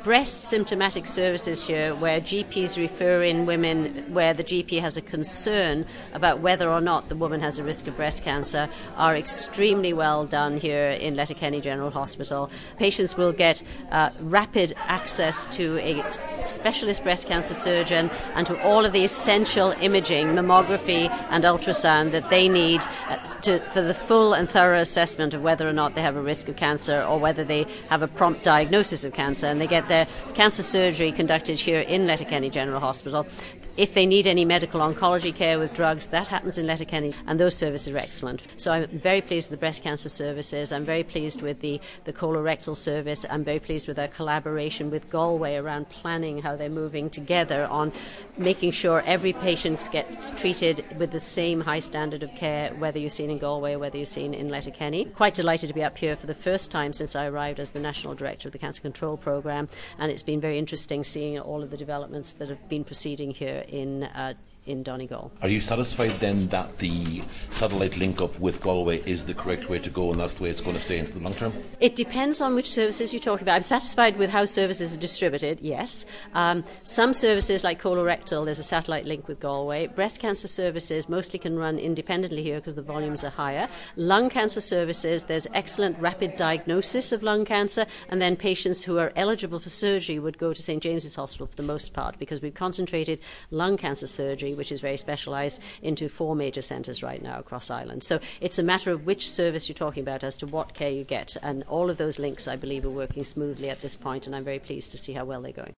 breast symptomatic services here where GPs refer in women where the GP has a concern about whether or not the woman has a risk of breast cancer are extremely well done here in Letterkenny General Hospital. Patients will get rapid access to a specialist breast cancer surgeon and to all of the essential imaging, mammography and ultrasound that they need for the full and thorough assessment of whether or not they have a risk of cancer or whether they have a prompt diagnosis of cancer, and they get their cancer surgery conducted here in Letterkenny General Hospital. If they need any medical oncology care with drugs, that happens in Letterkenny, and those services are excellent. So I'm very pleased with the breast cancer services. I'm very pleased with the colorectal service. I'm very pleased with our collaboration with Galway around planning how they're moving together on making sure every patient gets treated with the same high standard of care, whether you're seen in Galway or whether you're seen in Letterkenny. Quite delighted to be up here for the first time since I arrived as the National Director of the Cancer Control Programme, and it's been very interesting seeing all of the developments that have been proceeding here in Donegal. Are you satisfied then that the satellite link-up with Galway is the correct way to go and that's the way it's going to stay into the long term? It depends on which services you're talking about. I'm satisfied with how services are distributed, yes. Some services like colorectal, there's a satellite link with Galway. Breast cancer services mostly can run independently here because the volumes are higher. Lung cancer services, there's excellent rapid diagnosis of lung cancer, and then patients who are eligible for surgery would go to St. James's Hospital for the most part because we've concentrated lung cancer surgery, which is very specialised, into 4 major centres right now across Ireland. So it's a matter of which service you're talking about as to what care you get, and all of those links I believe are working smoothly at this point, and I'm very pleased to see how well they're going.